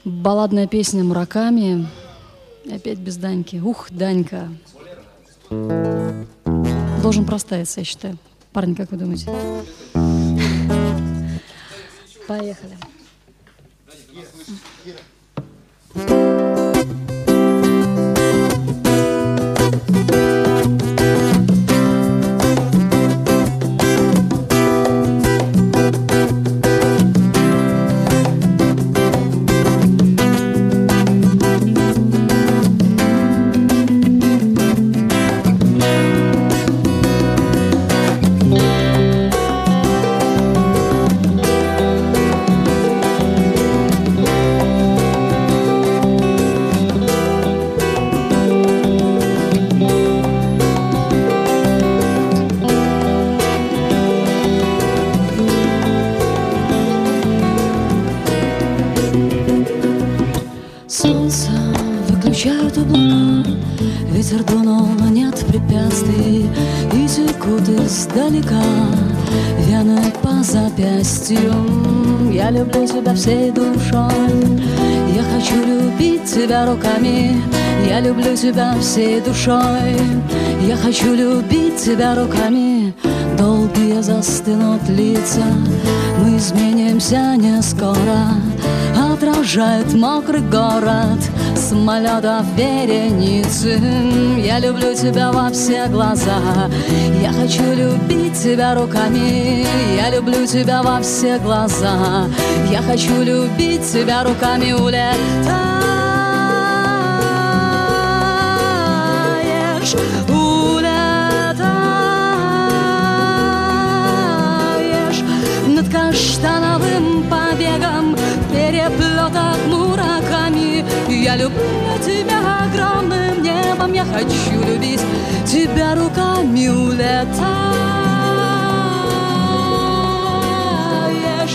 Балладная песня Мураками. Опять без Даньки. Ух, Данька. Должен проставиться, я считаю. Парни, как вы думаете? Поехали. Солнце выключают облака, ветер дунул, но нет препятствий, и текут издалека вены по запястью. Я люблю тебя всей душой, я хочу любить тебя руками. Я люблю тебя всей душой, я хочу любить тебя руками. Долгие застынут лица, мы изменимся не скоро. Отражает мокрый город самолета вереницы. Я люблю тебя во все глаза, я хочу любить тебя руками. Я люблю тебя во все глаза, я хочу любить тебя руками. Улетаешь, улетаешь над каштановым побегом, в переплетах Мураками. Я люблю тебя огромным небом, я хочу любить тебя руками. Улетаешь,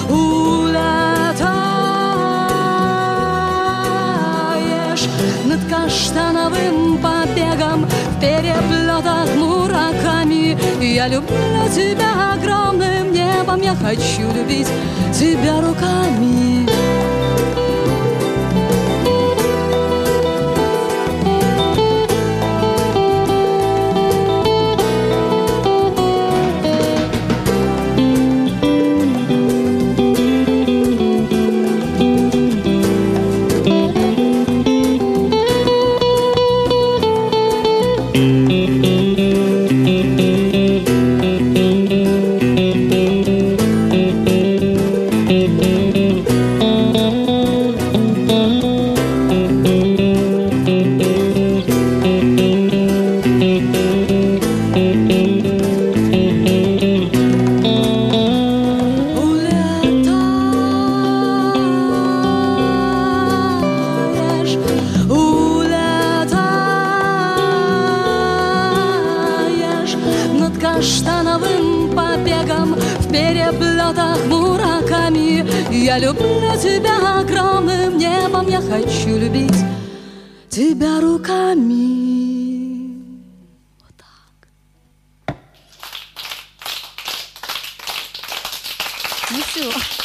улетаешь над каштановым побегом, в переплетах Мураками. Я люблю тебя огромным небом, я хочу любить тебя руками. Каштановым побегом, в переплетах Мураками. Я люблю тебя огромным небом, я хочу любить тебя руками. Вот так. Ну все.